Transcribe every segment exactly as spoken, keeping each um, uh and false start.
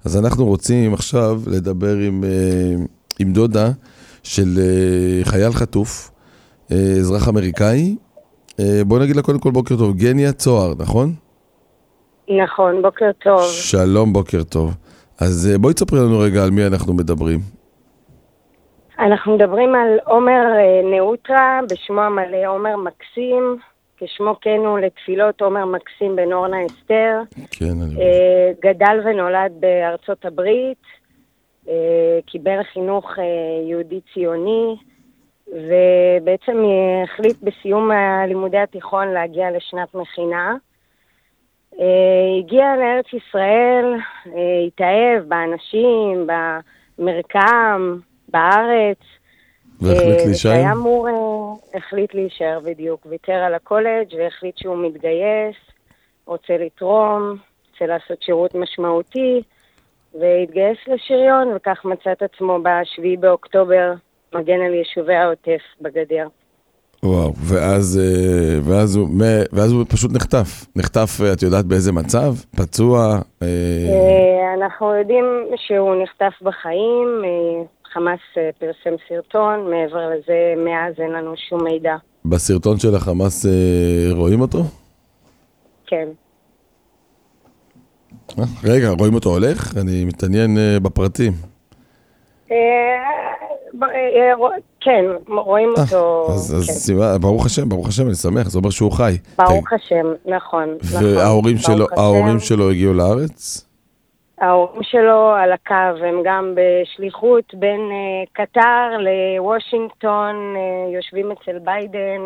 אז אנחנו רוצים עכשיו לדבר עם, עם דודה של חייל חטוף, אזרח אמריקאי. בוא נגיד לה קודם כל בוקר טוב, גניה צוהר, נכון? נכון, בוקר טוב. שלום, בוקר טוב. אז בואי תספרי לנו רגע על מי אנחנו מדברים. אנחנו מדברים על עומר נאוטרה, בשמו המלא עומר מקסים, כשמו כן הוא לתפילות עומר מקסים בן אורנה אסתר. כן, אני... גדל ונולד בארצות הברית, קיבל חינוך יהודי ציוני, ובעצם החליט בסיום לימודי התיכון להגיע לשנת מכינה. הגיע לארץ ישראל, התאהב באנשים, במרקם, בארץ. והחליט להישאר? היה אמור, החליט להישאר בדיוק, ויתר על הקולג' והחליט שהוא מתגייס, רוצה לתרום, רוצה לעשות שירות משמעותי, והתגייס לשריון, וכך מצא את עצמו בשביעי באוקטובר, מגן על יישובי העוטף בגדר. וואו, ואז, ואז, הוא, ואז הוא פשוט נחטף. נחטף, את יודעת באיזה מצב? פצוע? אנחנו יודעים שהוא נחטף בחיים, חמאס פרסם סרטון, מעבר לזה מאז אין לנו שום מידע. בסרטון של החמאס רואים אותו? כן. רגע, רואים אותו הולך? אני מתעניין בפרטים. כן, רואים אותו. אז ברוך השם, ברוך השם, אני שמח, זה אומר שהוא חי. ברוך השם, נכון. וההורים שלו הגיעו לארץ? ההורים שלו על הקו, הם גם בשליחות בין קטר לוושינגטון, יושבים אצל ביידן,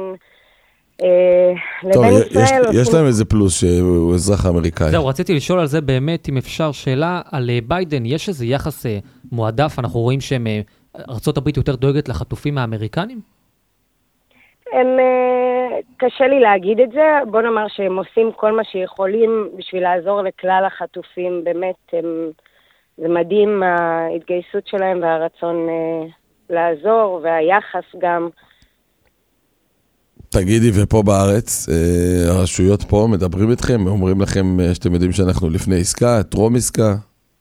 טוב, יש להם איזה פלוס שהוא אזרח אמריקאי. זהו, רציתי לשאול על זה באמת, אם אפשר, שאלה על ביידן, יש איזה יחס מועדף, אנחנו רואים שהם, ארצות הברית יותר דואגת לחטופים האמריקנים? הם, קשה לי להגיד את זה, בוא נאמר שהם עושים כל מה שיכולים בשביל לעזור לכלל החטופים, באמת, הם, זה מדהים ההתגייסות שלהם והרצון לעזור, והיחס גם. תגידי, ופה בארץ, הרשויות פה מדברים איתכם, אומרים לכם שאתם יודעים שאנחנו לפני עסקה, טרום עסקה?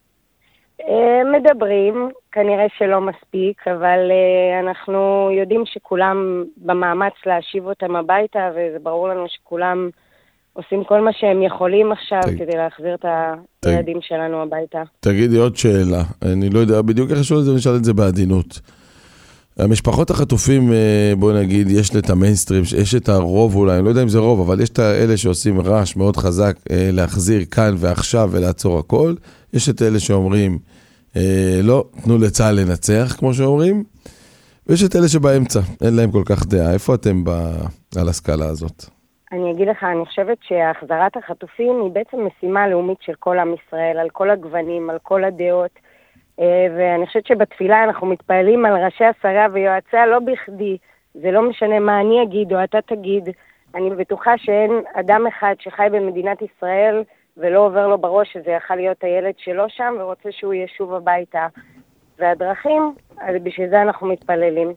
מדברים, כנראה שלא מספיק, אבל אנחנו יודעים שכולם במאמץ להשיב אותם הביתה, וזה ברור לנו שכולם עושים כל מה שהם יכולים עכשיו כדי להחזיר את הילדים שלנו הביתה. תגידי עוד שאלה, אני לא יודע בדיוק איך לשאול את זה, נשאל את זה בעדינות. המשפחות החטופים, בוא נגיד, יש את המיינסטרים, יש את הרוב אולי, אני לא יודע אם זה רוב, אבל יש את אלה שעושים רעש מאוד חזק להחזיר כאן ועכשיו ולעצור הכל. יש את אלה שאומרים, לא, תנו לצה"ל לנצח, כמו שאומרים. ויש את אלה שבאמצע, אין להם כל כך דעה. איפה אתם על הסקאלה הזאת? אני אגיד לך, אני חושבת שהחזרת החטופים היא בעצם משימה לאומית של כל עם ישראל, על כל הגוונים, על כל הדעות. ואני חושבת שבתפילה אנחנו מתפעלים על ראשי השרה ויועציה לא בכדי, זה לא משנה מה אני אגיד או אתה תגיד, אני בטוחה שאין אדם אחד שחי במדינת ישראל ולא עובר לו בראש שזה יכול להיות הילד שלו שם ורוצה שהוא ישוב הביתה. והדרכים, אז בשביל זה אנחנו מתפללים.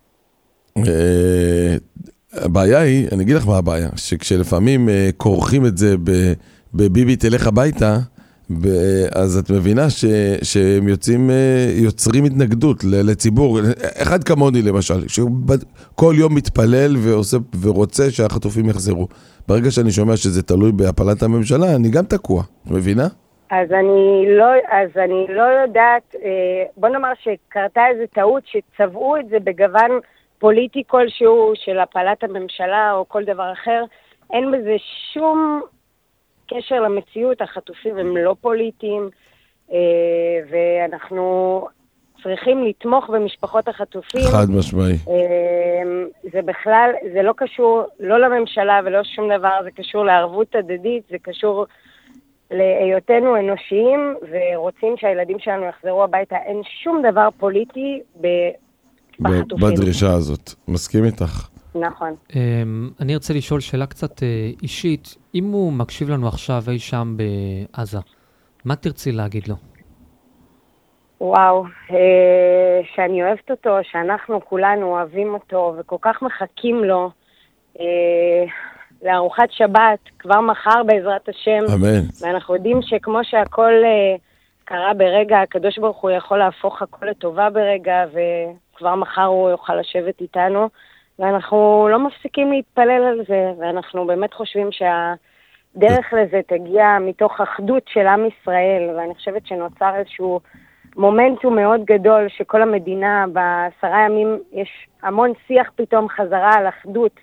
הבעיה היא, אני אגיד לך מה הבעיה, שכשלפעמים כורכים את זה בביבי תלך הביתה, אז את מבינה ש, שהם יוצאים, יוצרים התנגדות לציבור, אחד כמוני למשל, שכל יום מתפלל ועושה, ורוצה שהחטופים יחזרו. ברגע שאני שומע שזה תלוי בהפלת הממשלה, אני גם תקוע, את מבינה? אז אני לא, אז אני לא יודעת, בוא נאמר שקרתה איזו טעות שצבעו את זה בגוון פוליטי כלשהו של הפלת הממשלה או כל דבר אחר, אין בזה שום קשר למציאות, החטופים הם לא פוליטיים, ואנחנו צריכים לתמוך במשפחות החטופים. חד משמעי. זה בכלל, זה לא קשור לא לממשלה ולא שום דבר, זה קשור לערבות הדדית, זה קשור להיותנו אנושיים, ורוצים שהילדים שלנו יחזרו הביתה. אין שום דבר פוליטי בחטופים. בדרישה הזאת. מסכים איתך? נכון. אני ארצה לשאול שאלה קצת אישית. אם הוא מקשיב לנו עכשיו אי שם בעזה, מה תרצי להגיד לו? וואו, שאני אוהבת אותו, שאנחנו כולנו אוהבים אותו, וכל כך מחכים לו לארוחת שבת, כבר מחר בעזרת השם. אמן. ואנחנו יודעים שכמו שהכל קרה ברגע, הקדוש ברוך הוא יכול להפוך הכל לטובה ברגע, וכבר מחר הוא יוכל לשבת איתנו, ואנחנו לא מפסיקים להתפלל על זה, ואנחנו באמת חושבים שהדרך לזה תגיע מתוך אחדות של עם ישראל, ואני חושבת שנוצר איזשהו מומנטום מאוד גדול, שכל המדינה בעשרה ימים יש המון שיח פתאום חזרה על אחדות,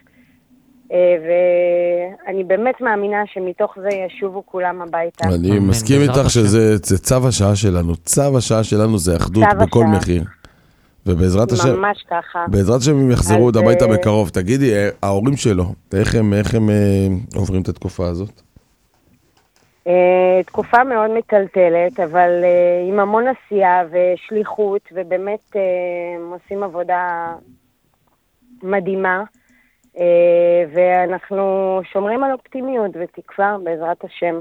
ואני באמת מאמינה שמתוך זה ישובו כולם הביתה. אני מסכים איתך שזה צו השעה שלנו, צו השעה שלנו זה אחדות בכל מחיר. ובעזרת השם, ממש ככה. בעזרת השם הם יחזרו עוד הביתה בקרוב. תגידי, ההורים שלו, איך הם, איך הם עוברים את התקופה הזאת? תקופה מאוד מטלטלת, אבל עם המון עשייה ושליחות, ובאמת עושים עבודה מדהימה, ואנחנו שומרים על אופטימיות ותקווה בעזרת השם.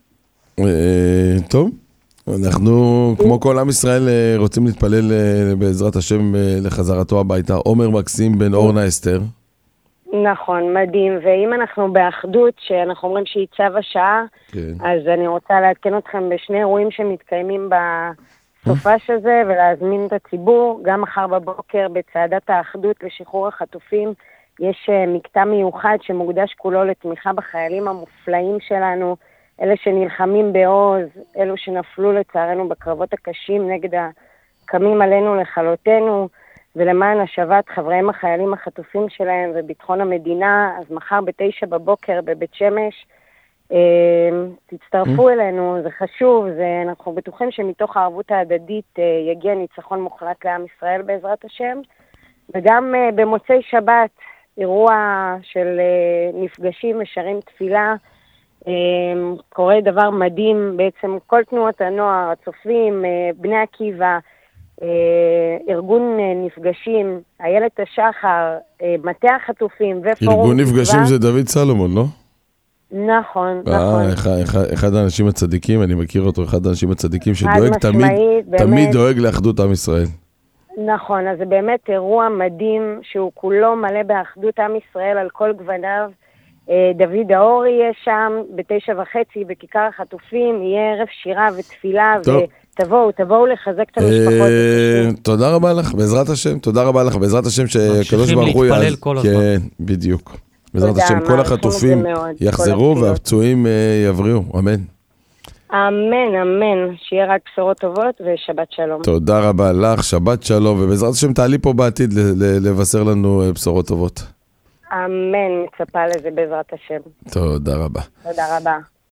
טוב, אנחנו כמו כל עם ישראל רוצים להתפלל בעזרת השם לחזרתו הביתה. עומר מקסים בן אורנה אסתר. נכון, מדהים, ואם אנחנו באחדות, שאנחנו אומרים שהיא צו השעה, כן. אז אני רוצה לעדכן אתכם בשני אירועים שמתקיימים בסופש הזה, ולהזמין את הציבור, גם מחר בבוקר בצעדת האחדות לשחרור החטופים, יש מקטע מיוחד שמוקדש כולו לתמיכה בחיילים המופלאים שלנו, אלה שנלחמים בעוז, אלו שנפלו לצערנו בקרבות הקשים נגד הקמים עלינו לכלותנו, ולמען השבת חבריהם החיילים החטופים שלהם וביטחון המדינה. אז מחר בתשע בבוקר בבית שמש, תצטרפו אלינו, זה חשוב, זה, אנחנו בטוחים שמתוך הערבות ההדדית יגיע ניצחון מוחלט לעם ישראל בעזרת השם, וגם במוצאי שבת, אירוע של נפגשים, משרים תפילה, קורה דבר מדהים, בעצם כל תנועות הנוער, הצופים, בני עקיבא, ארגון נפגשים, איילת השחר, מטה החטופים ופורום... ארגון נפגשים זה דוד סלומון, לא? נכון, נכון. אחד האנשים הצדיקים, אני מכיר אותו, אחד האנשים הצדיקים שדואג תמיד, תמיד דואג לאחדות עם ישראל. נכון, אז זה באמת אירוע מדהים שהוא כולו מלא באחדות עם ישראל על כל גווניו. דוד האור יהיה שם בתשע וחצי בכיכר החטופים, יהיה ערב שירה ותפילה, ותבואו, תבואו לחזק את המשפחות. תודה רבה לך, בעזרת השם, תודה רבה לך, בעזרת השם שקדוש ברוך הוא להתפלל כל הזמן. כן, בדיוק. בעזרת השם כל החטופים יחזרו והפצועים יבריאו, אמן. אמן, אמן, שיהיה רק בשורות טובות ושבת שלום. תודה רבה לך, שבת שלום, ובעזרת השם תעלי פה בעתיד לבשר לנו בשורות טובות. אמן, מצפה לזה בעזרת השם. תודה רבה. תודה רבה.